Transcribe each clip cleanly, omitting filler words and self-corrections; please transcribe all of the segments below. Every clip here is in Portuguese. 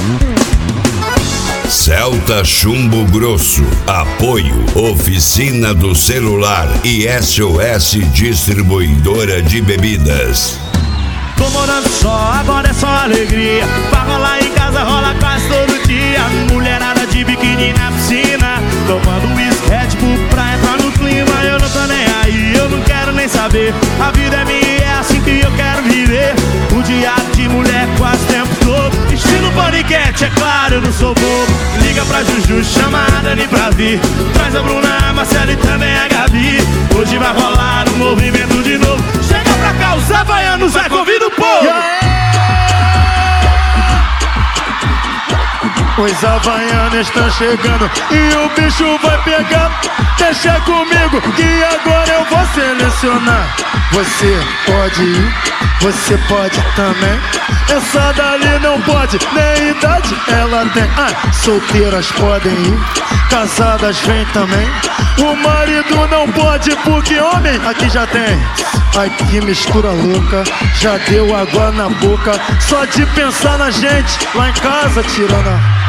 Celta Chumbo Grosso. Apoio Oficina do Celular e SOS Distribuidora de Bebidas. Tô morando só, agora é só alegria. Pra rolar em casa, rola quase todo dia. Mulherada de biquíni na piscina, tomando whisky, Red Bull pra entrar no clima. Eu não tô nem aí, eu não quero nem saber. A vida é minha e é assim que eu quero viver. O dia de mulher quase o tempo todo. Estilo paniquete, é claro, eu não sou bobo. Liga pra Juju, chama a Dani pra vir. Traz a Bruna, a Marcela e também a Gabi. Hoje vai rolar um movimento de novo. Chega pra cá, os havaianos, vai, convida o povo. Os havaianos estão chegando e o bicho vai pegar. Deixa comigo que agora eu vou selecionar. Você pode ir, você pode também. Essa dali não pode, nem idade ela tem. Solteiras podem ir, casadas vem também. O marido não pode porque homem aqui já tem. Ai que mistura louca, já deu água na boca. Só de pensar na gente lá em casa tirando a...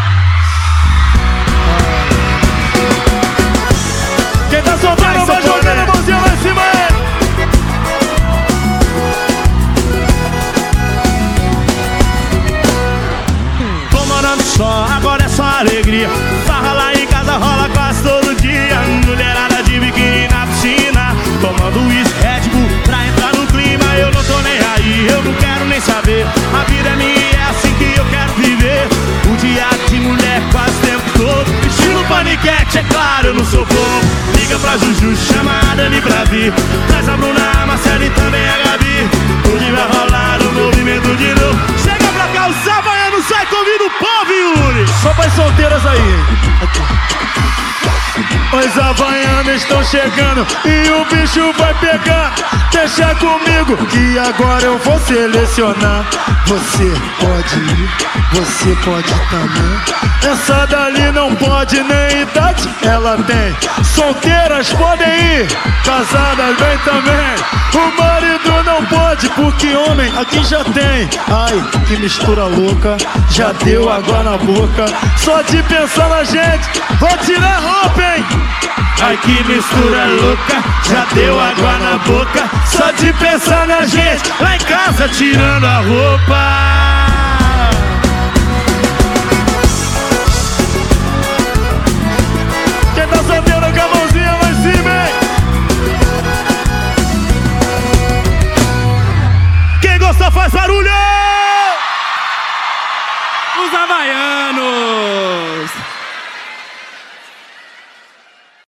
Quem tá soltando vai jogando a mãozinha lá em cima aí. Tô morando só, agora é só alegria. Farra lá em casa, rola quase todo dia. Mulherada de biquíni na piscina, tomando whisky, Red Bull pra entrar no clima. Eu não tô nem aí, eu não quero nem saber. A vida é minha e é assim que eu quero viver. O dia de mulher quase o tempo todo. Estilo paniquete, é claro, eu não sou bobo. Liga pra Juju, chama a Dani pra vir. Traz a Bruna, a Marcela e também a Gabi. Hoje vai rolar um movimento de novo. Chega pra cá, os havaianos, sai, convida o povo, Yuri. Só para as solteiras aí. Os havaianos estão chegando e o bicho vai pegar. Deixa comigo que agora eu vou selecionar. Você pode ir, você pode também. Essa dali não pode, nem idade ela tem. Solteiras podem ir, casadas vem também. O marido não pode porque homem aqui já tem. Ai, que mistura louca, já deu água na boca. Só de pensar na gente, vou tirar a roupa, hein? Ai que mistura louca, já deu água na boca. Só de pensar na gente, lá em casa tirando a roupa. Quem tá solteiro com a mãozinha lá em cima, hein? Quem gosta faz barulho! Os havaianos!